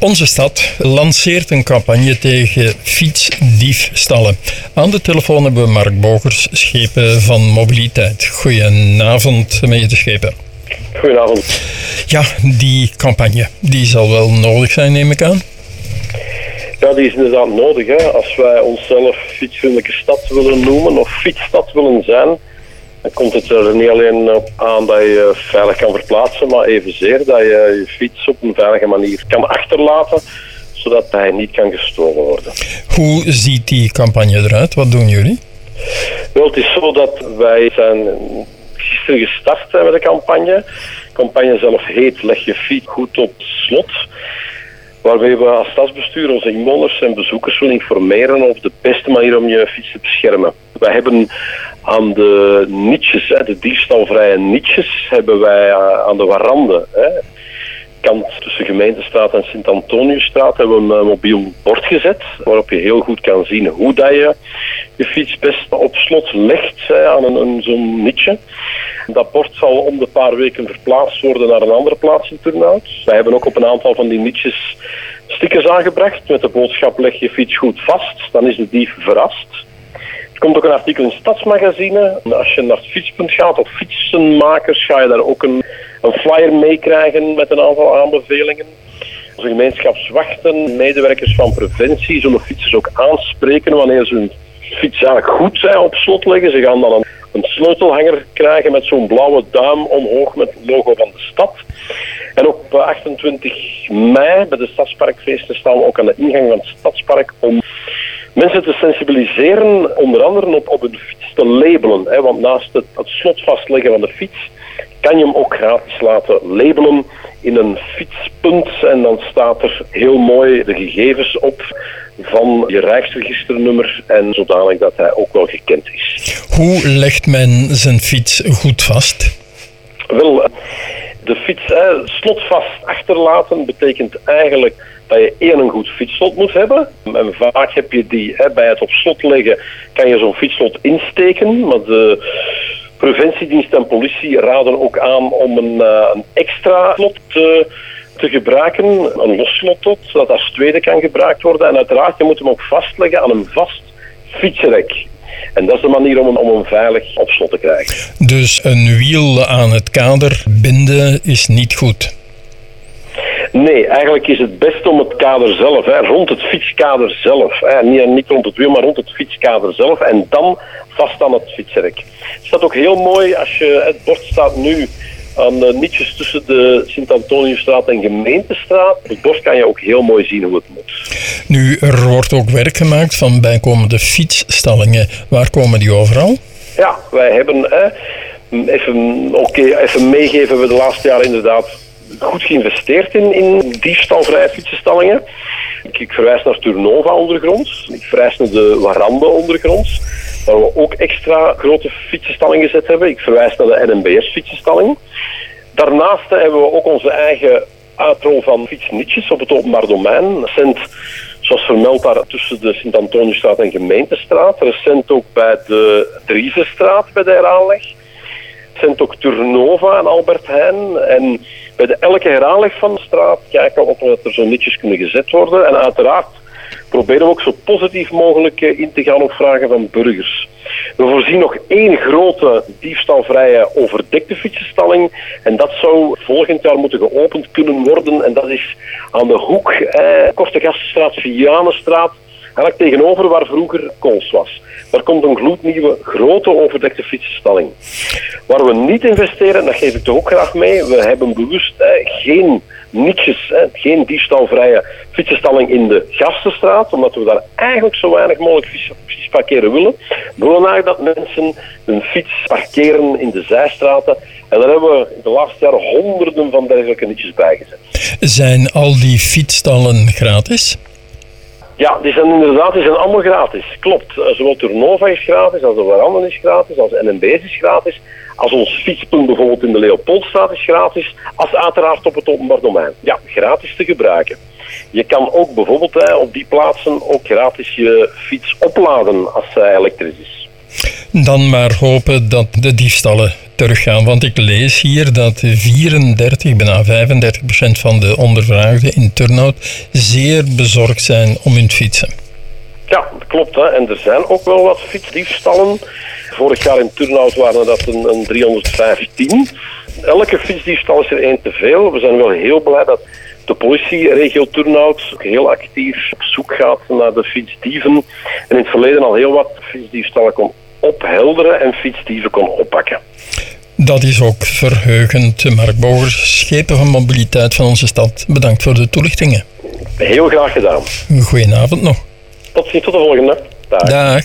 Onze stad lanceert een campagne tegen fietsdiefstallen. Aan de telefoon hebben we Mark Bogers, Schepen van Mobiliteit. Goedenavond, meneer Schepen. Goedenavond. Ja, die campagne, die zal wel nodig zijn, neem ik aan. Ja, die is inderdaad nodig. Hè. Als wij onszelf fietsvriendelijke stad willen noemen of fietsstad willen zijn, dan komt het er niet alleen op aan dat je veilig kan verplaatsen, maar evenzeer dat je je fiets op een veilige manier kan achterlaten, zodat hij niet kan gestolen worden. Hoe ziet die campagne eruit? Wat doen jullie? Wel, het is zo dat wij zijn gisteren gestart met de campagne. De campagne zelf heet Leg je fiets goed op slot. Waarmee we als stadsbestuur onze inwoners en bezoekers willen informeren over de beste manier om je fiets te beschermen. Wij hebben aan de nietjes, de diefstalvrije nietjes, hebben wij aan de waranden, kant tussen Gemeentestraat en Sint-Antoniusstraat, hebben we een mobiel bord gezet, waarop je heel goed kan zien hoe dat je je fiets best op slot legt aan zo'n nietje. Dat bord zal om de paar weken verplaatst worden naar een andere plaats in Turnhout. Wij hebben ook op een aantal van die nietjes stickers aangebracht met de boodschap leg je fiets goed vast, dan is de dief verrast. Er komt ook een artikel in Stadsmagazine. Als je naar het fietspunt gaat of fietsenmakers, ga je daar ook een flyer meekrijgen met een aantal aanbevelingen. Onze gemeenschapswachten, medewerkers van preventie, zullen fietsers ook aanspreken wanneer ze hun fiets eigenlijk goed op slot leggen. Ze gaan dan een sleutelhanger krijgen met zo'n blauwe duim omhoog met het logo van de stad. En op 28 mei bij de Stadsparkfeesten staan we ook aan de ingang van het Stadspark om mensen te sensibiliseren, onder andere op hun fiets te labelen. Want naast het slot vastleggen van de fiets kan je hem ook gratis laten labelen in een fietspunt. En dan staat er heel mooi de gegevens op van je rijksregisternummer en zodanig dat hij ook wel gekend is. Hoe legt men zijn fiets goed vast? Wel, de fiets slotvast achterlaten betekent eigenlijk dat je een goed fietsslot moet hebben. En vaak heb je die bij het op slot leggen, kan je zo'n fietsslot insteken. Maar de preventiedienst en politie raden ook aan om een extra slot te gebruiken. Een los slot, zodat als tweede kan gebruikt worden. En uiteraard, je moet hem ook vastleggen aan een vast fietsrek. En dat is de manier om hem veilig op slot te krijgen. Dus een wiel aan het kader binden is niet goed? Nee, eigenlijk is het best om het kader zelf, rond het fietskader zelf. Niet rond het wiel, maar rond het fietskader zelf. En dan vast aan het fietsrek. Het staat ook heel mooi als je, het bord staat nu aan de nietjes tussen de Sint-Antoniusstraat en Gemeentestraat. Op het bord kan je ook heel mooi zien hoe het moet. Nu, er wordt ook werk gemaakt van bijkomende fietsstallingen. Waar komen die overal? Ja, wij hebben, even meegeven, we de laatste jaren inderdaad goed geïnvesteerd in diefstalvrije fietsenstallingen. Ik verwijs naar Turnova ondergronds. Ik verwijs naar de Warande ondergronds, waar we ook extra grote fietsenstallingen gezet hebben. Ik verwijs naar de NMBS-fietsenstalling. Daarnaast hebben we ook onze eigen uitrol van fietsnietjes op het openbaar domein. Recent, zoals vermeld, daar tussen de Sint-Antoniusstraat en Gemeentestraat. Recent ook bij de Driesestraat bij de heraanleg. Recent ook Turnova en Albert Heijn. En bij elke heraanleg van de straat kijken we ook of er zo nietjes kunnen gezet worden. En uiteraard proberen we ook zo positief mogelijk in te gaan op vragen van burgers. We voorzien nog 1 grote diefstalvrije overdekte fietsenstalling. En dat zou volgend jaar moeten geopend kunnen worden. En dat is aan de hoek, Korte Gastenstraat, Vianenstraat. Eigenlijk tegenover waar vroeger Kools was. Daar komt een gloednieuwe grote overdekte fietsenstalling. Waar we niet investeren, dat geef ik toch ook graag mee. We hebben bewust geen nietjes, geen diefstalvrije fietsenstalling in de Gastenstraat, omdat we daar eigenlijk zo weinig mogelijk fiets parkeren willen. We willen eigenlijk dat mensen hun fiets parkeren in de zijstraten. En daar hebben we de laatste jaren honderden van dergelijke nietjes bijgezet. Zijn al die fietsstallen gratis? Ja, die zijn allemaal gratis. Klopt. Zowel Turnova is gratis, als de Waranden is gratis, als de NMB's is gratis, als ons fietspunt bijvoorbeeld in de Leopoldstraat is gratis, als uiteraard op het openbaar domein. Ja, gratis te gebruiken. Je kan ook bijvoorbeeld op die plaatsen ook gratis je fiets opladen als zij elektrisch is. Dan maar hopen dat de diefstallen teruggaan. Want ik lees hier dat 34, bijna 35% van de ondervraagden in Turnhout zeer bezorgd zijn om hun fietsen. Ja, dat klopt. Hè. En er zijn ook wel wat fietsdiefstallen. Vorig jaar in Turnhout waren dat een 315. Elke fietsdiefstal is er één te veel. We zijn wel heel blij dat de politieregio Turnhout heel actief op zoek gaat naar de fietsdieven. En in het verleden al heel wat fietsdiefstallen kon ophelderen en fietsdieven kon oppakken. Dat is ook verheugend. Mark Bogers, schepen van mobiliteit van onze stad. Bedankt voor de toelichtingen. Heel graag gedaan. Goedenavond nog. Tot ziens, tot de volgende. Dag. Dag.